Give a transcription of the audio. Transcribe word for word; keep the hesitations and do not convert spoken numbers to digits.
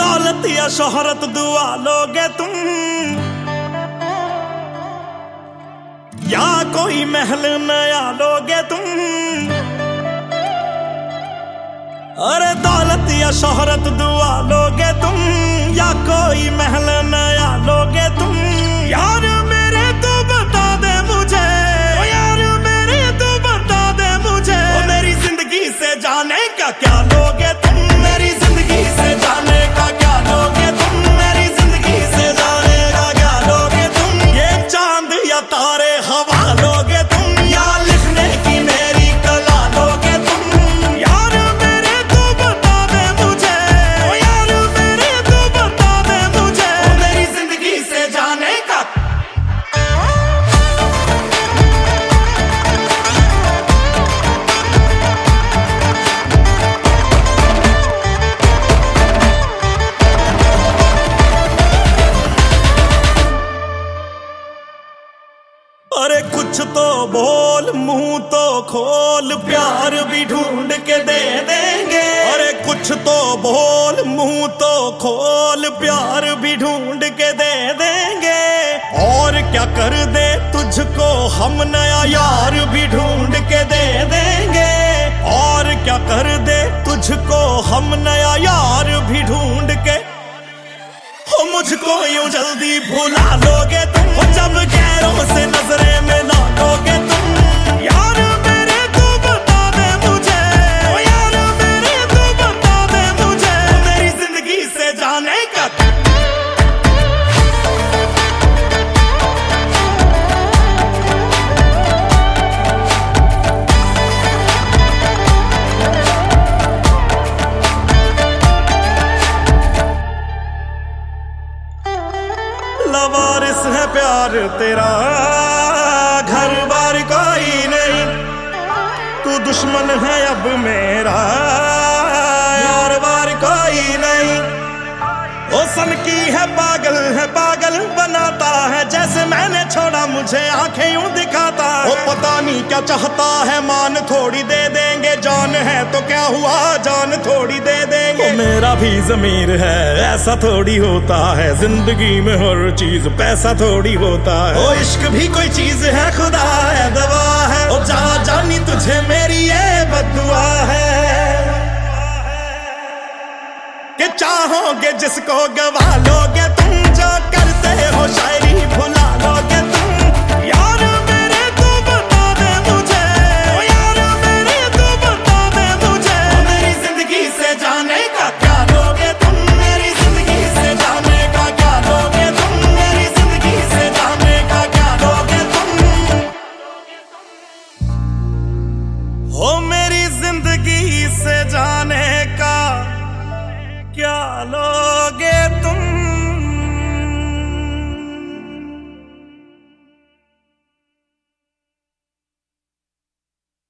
दौलत या शोहरत दुआ लोगे तुम, या कोई महल नया लोगे तुम। अरे दौलत या शोहरत दुआ लोगे तुम, या कोई महल नया लोगे तुम। यार मेरे तू बता दे मुझे, ओ यार मेरे तू बता दे मुझे, ओ मेरी जिंदगी से जाने का क्या लोगे तुम, मेरी जिंदगी से जाने का क्या लोगे तुम, मेरी जिंदगी से जाने का क्या लोगे तुम। ये चांद या तारे हवा लोगे तुम, या लिखने की मेरी कला लोगे तुम। यार मेरे तू बता दे मुझे, ओ यार मेरे तू बता दे मुझे, ओ मेरी जिंदगी से जाने का। अरे कुछ तो बोल, मुंह तो खोल, प्यार भी ढूंढ के दे देंगे। अरे कुछ तो बोल, मुंह तो खोल, प्यार भी ढूंढ के दे देंगे। और क्या कर दे तुझको हम, नया यार भी ढूंढ के दे देंगे। और क्या कर दे तुझको हम, नया यार भी ढूंढ के। हो मुझको यूं जल्दी भुला लोगे तुम, हो जब गैरों से नजरें मिला लोगे तुम। यार मेरे तू बता दे मुझे, ओ यार मेरे तू बता दे मुझे, मेरी जिंदगी से जाने का। लवारिस है प्यार तेरा, घर बार कोई नहीं, तू दुश्मन है अब मेरा, यार बार कोई नहीं। ओ सन की है पागल है, पागल बनाता है, जैसे मैंने छोड़ा मुझे आंखें यूं दिखाता है। ओ पता नहीं क्या चाहता है, मान थोड़ी दे देंगे, जान है तो क्या हुआ, जान थोड़ी दे देंगे। ओ मेरा भी ज़मीर है, ऐसा थोड़ी होता है, जिंदगी में हर चीज पैसा थोड़ी होता है। ओ इश्क भी कोई चीज है, खुदा है दवा है, ओ जा जानी तुझे मेरी ये बद्दुआ है। कि चाहोगे जिसको गवा लोगे तुम, जो करते हो शायरी भुला लोगे तुम। यार मेरे तू बता दे मुझे, ओ यार मेरे तू बता दे मुझे, मेरी जिंदगी से जाने का क्या लोगे तुम, मेरी जिंदगी से जाने का क्या लोगे तुम, मेरी जिंदगी से जाने का क्या लोगे तुम। हो मेरी जिंदगी से जाने का क्या लो